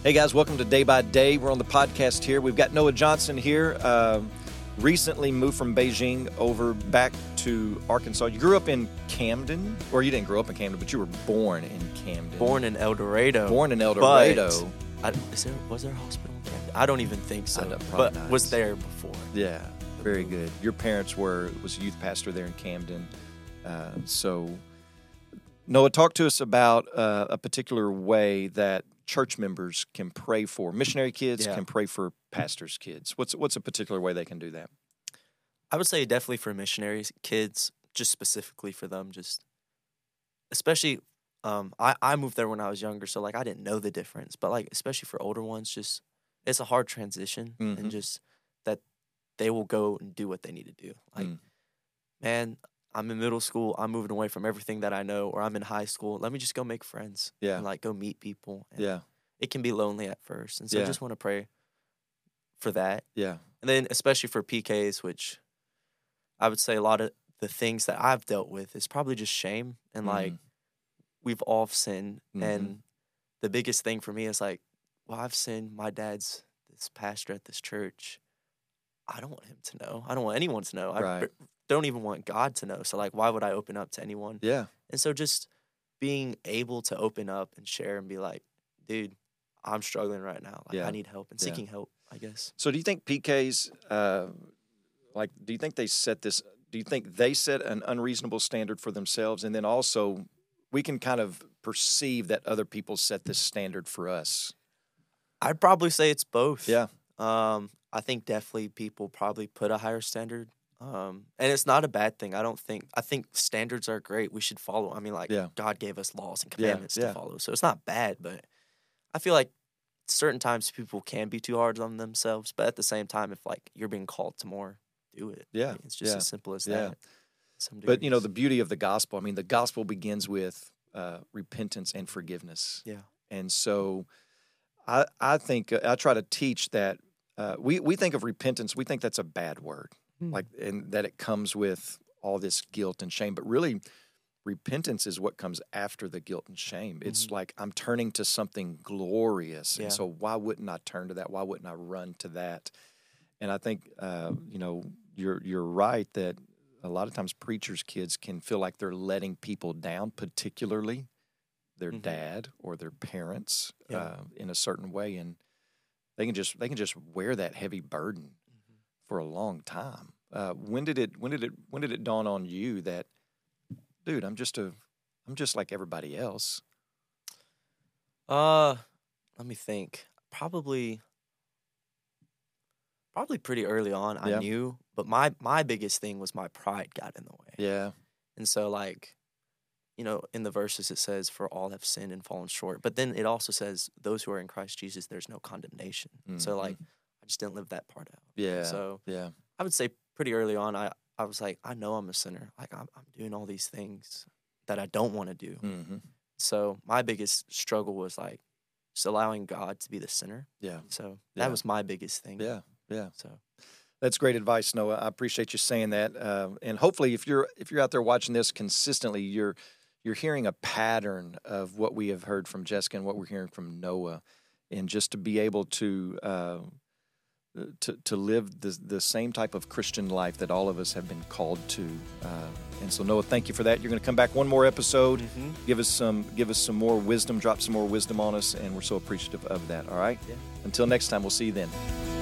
Hey guys, welcome to Day by Day. We're on the podcast here. We've got Noah Johnson here. Recently moved from Beijing over back to Arkansas. You grew up in Camden, or you didn't grow up in Camden, but you were born in Camden. Born in El Dorado. Born in El Dorado. Was there a hospital in Camden? I don't even think so. But not. Was there before. Yeah, very good. Your parents was a youth pastor there in Camden. So, Noah, talk to us about a particular way that church members can pray for missionary kids, can pray for pastors' kids. What's a particular way they can do that? I would say definitely for missionary kids, just specifically for them, especially I moved there when I was younger, so like I didn't know the difference, but like especially for older ones, just it's a hard transition and just that they will go and do what they need to do. Like, man, I'm in middle school, I'm moving away from everything that I know, or I'm in high school. Let me just go make friends. Yeah. And like go meet people. And yeah. It can be lonely at first. And so I just want to pray for that. Yeah. And then especially for PKs, which I would say a lot of the things that I've dealt with is probably just shame. And like we've all sinned. And the biggest thing for me is like, well, I've sinned. My dad's this pastor at this church. I don't want him to know. I don't want anyone to know. Right. I don't even want God to know. So, like, why would I open up to anyone? Yeah. And so just being able to open up and share and be like, dude, I'm struggling right now. Like, I need help and seeking help, I guess. So do you think PKs, do you think they set an unreasonable standard for themselves? And then also we can kind of perceive that other people set this standard for us. I'd probably say it's both. Yeah. I think definitely people probably put a higher standard. And it's not a bad thing. I think standards are great. We should follow. I mean, like, God gave us laws and commandments to follow. So it's not bad, but I feel like certain times people can be too hard on themselves. But at the same time, if, like, you're being called to more, do it. Yeah. I mean, it's just as simple as that. But, you know, the beauty of the gospel, I mean, the gospel begins with repentance and forgiveness. Yeah. And so I think I try to teach that we think of repentance, we think that's a bad word. Like, and that it comes with all this guilt and shame, but really repentance is what comes after the guilt and shame. It's like I'm turning to something glorious. And so why wouldn't I turn to that? Why wouldn't I run to that? And I think, you know, you're right that a lot of times preachers' kids can feel like they're letting people down, particularly their dad or their parents in a certain way. And they can just wear that heavy burden for a long time. When did it dawn on you that, dude, I'm just like everybody else? Let me think. Probably pretty early on. I knew, but my biggest thing was my pride got in the way. Yeah. And so, like, you know, in the verses it says, "For all have sinned and fallen short." But then it also says, "Those who are in Christ Jesus, there's no condemnation." So, like, I just didn't live that part out. Yeah. So, I would say pretty early on, I was like, I know I'm a sinner. Like, I'm doing all these things that I don't want to do. So my biggest struggle was, like, just allowing God to be the sinner. Yeah. So that was my biggest thing. Yeah. Yeah. So that's great advice, Noah. I appreciate you saying that. And hopefully, if you're out there watching this consistently, you're hearing a pattern of what we have heard from Jessica and what we're hearing from Noah, and just to be able to live the same type of Christian life that all of us have been called to. And so, Noah, thank you for that. You're going to come back one more episode, give us some more wisdom, drop some more wisdom on us, and we're so appreciative of that. All right? Yeah. Until next time, we'll see you then.